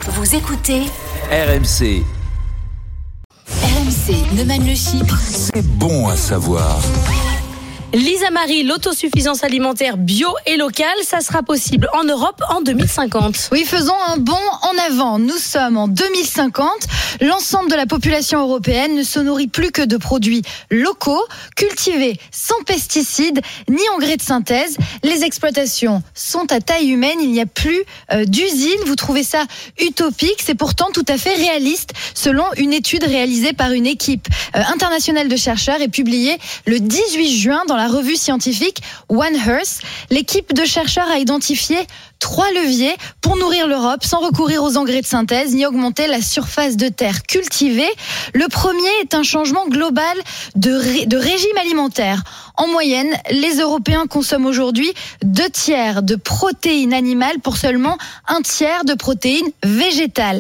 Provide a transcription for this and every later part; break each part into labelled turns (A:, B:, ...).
A: Vous écoutez
B: RMC.
A: RMC Neumann-le-Chypre.
B: C'est bon à savoir.
C: Lisa Marie, l'autosuffisance alimentaire bio et locale, ça sera possible en Europe en 2050.
D: Oui, faisons un bond en avant. Nous sommes en 2050. L'ensemble de la population européenne ne se nourrit plus que de produits locaux, cultivés sans pesticides ni engrais de synthèse. Les exploitations sont à taille humaine. Il n'y a plus d'usines. Vous trouvez ça utopique? C'est pourtant tout à fait réaliste selon une étude réalisée par une équipe internationale de chercheurs et publiée le 18 juin dans la revue scientifique One Health. L'équipe de chercheurs a identifié 3 leviers pour nourrir l'Europe sans recourir aux engrais de synthèse ni augmenter la surface de terre cultivée. Le premier est un changement global de régime alimentaire. En moyenne, les Européens consomment aujourd'hui 2 tiers de protéines animales pour seulement 1 tiers de protéines végétales.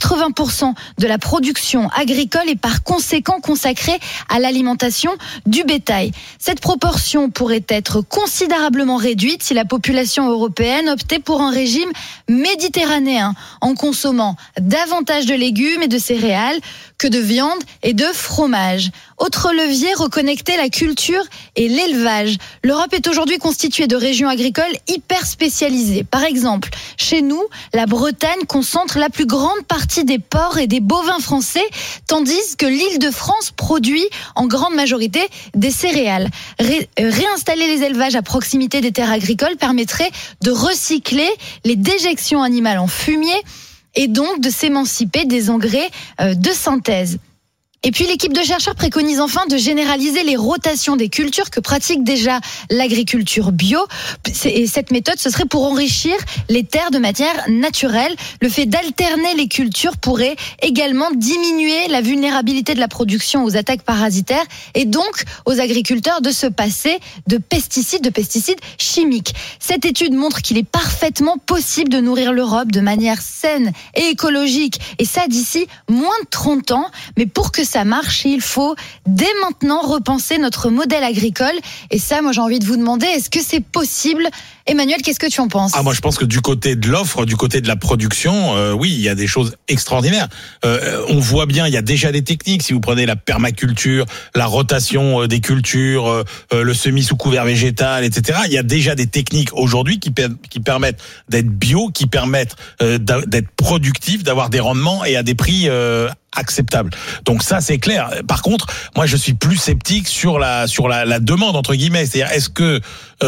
D: 80% de la production agricole est par conséquent consacrée à l'alimentation du bétail. Cette proportion pourrait être considérablement réduite si la population européenne optait pour un régime méditerranéen, en consommant davantage de légumes et de céréales que de viande et de fromage. Autre levier, reconnecter la culture et l'élevage. L'Europe est aujourd'hui constituée de régions agricoles hyper spécialisées. Par exemple, chez nous, la Bretagne concentre la plus grande partie des porcs et des bovins français, tandis que l'Île-de-France produit en grande majorité des céréales. Réinstaller les élevages à proximité des terres agricoles permettrait de recycler les déjections animales en fumier et donc de s'émanciper des engrais de synthèse. Et puis l'équipe de chercheurs préconise enfin de généraliser les rotations des cultures que pratique déjà l'agriculture bio. Et cette méthode, ce serait pour enrichir les terres de matière naturelle. Le fait d'alterner les cultures pourrait également diminuer la vulnérabilité de la production aux attaques parasitaires et donc aux agriculteurs de se passer de pesticides chimiques. Cette étude montre qu'il est parfaitement possible de nourrir l'Europe de manière saine et écologique. Et ça d'ici moins de 30 ans. Mais pour que ça marche, il faut dès maintenant repenser notre modèle agricole. Et ça, moi j'ai envie de vous demander, est-ce que c'est possible? Emmanuel, qu'est-ce que tu en penses?
E: Moi je pense que du côté de l'offre, du côté de la production, oui, il y a des choses extraordinaires. On voit bien, il y a déjà des techniques. Si vous prenez la permaculture, la rotation des cultures, le semis sous couvert végétal, etc. Il y a déjà des techniques aujourd'hui qui permettent d'être bio, qui permettent d'être productif, d'avoir des rendements et à des prix acceptable. Donc ça c'est clair. Par contre, moi je suis plus sceptique sur la demande entre guillemets. C'est-à-dire est-ce que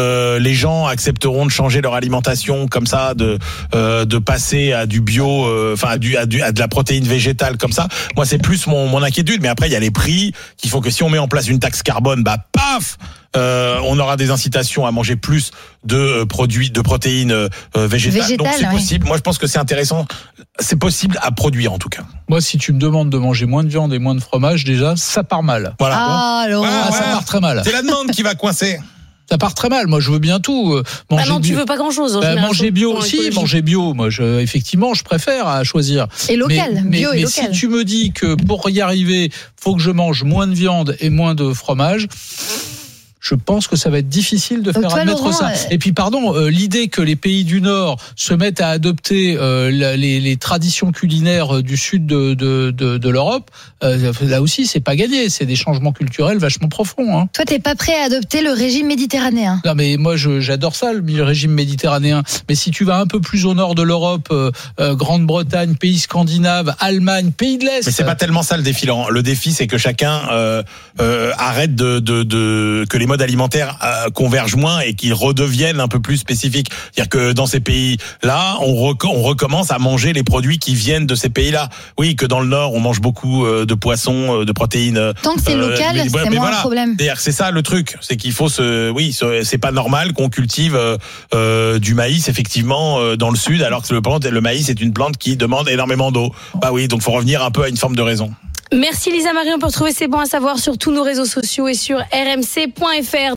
E: les gens accepteront de changer leur alimentation comme ça, de passer à du bio, à de la protéine végétale comme ça. Moi c'est plus mon inquiétude. Mais après il y a les prix qui font que si on met en place une taxe carbone, paf, on aura des incitations à manger plus de produits de protéines végétales. Donc c'est possible. Moi je pense que c'est intéressant. C'est possible à produire en tout cas.
F: Moi, si tu me demandes de manger moins de viande et moins de fromage, déjà, ça part mal.
E: Voilà.
F: Ça part très mal.
E: C'est la demande qui va coincer.
F: Ça part très mal. Moi, je veux bien tout.
C: Tu veux pas grand-chose.
F: Manger bio aussi, manger bio. Moi, effectivement, je préfère à choisir.
D: Et local, bio et local.
F: Mais si tu me dis que pour y arriver, faut que je mange moins de viande et moins de fromage, je pense que ça va être difficile de faire admettre ça. Et puis, l'idée que les pays du Nord se mettent à adopter les traditions culinaires du sud de l'Europe, là aussi, c'est pas gagné. C'est des changements culturels vachement profonds. Hein.
D: Toi, t'es pas prêt à adopter le régime méditerranéen?
F: Non, mais moi, j'adore ça, le régime méditerranéen. Mais si tu vas un peu plus au nord de l'Europe, Grande-Bretagne, pays scandinaves, Allemagne, pays de l'Est.
E: Mais c'est pas tellement ça le défi, Laurent. Le défi, c'est que chacun arrête que les modes alimentaires convergent moins et qu'ils redeviennent un peu plus spécifiques. C'est-à-dire que dans ces pays-là, on recommence à manger les produits qui viennent de ces pays-là. Oui, que dans le Nord, on mange beaucoup de poissons, de protéines.
D: Tant que c'est local, c'est moins un problème.
E: C'est ça le truc, c'est qu'il faut c'est pas normal qu'on cultive du maïs effectivement dans le sud, alors que le maïs est une plante qui demande énormément d'eau. Oui, donc faut revenir un peu à une forme de raison.
C: Merci Lisa Marie, on peut retrouver C'est bon à savoir sur tous nos réseaux sociaux et sur rmc.fr.